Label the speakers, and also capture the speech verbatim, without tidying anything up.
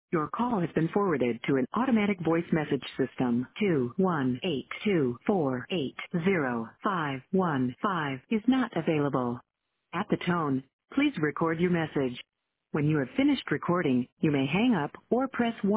Speaker 1: Your call has been forwarded to an automatic voice message system. two one eight two four eight zero five one five is not available. At the tone, please record your message. When you have finished recording, you may hang up or press one.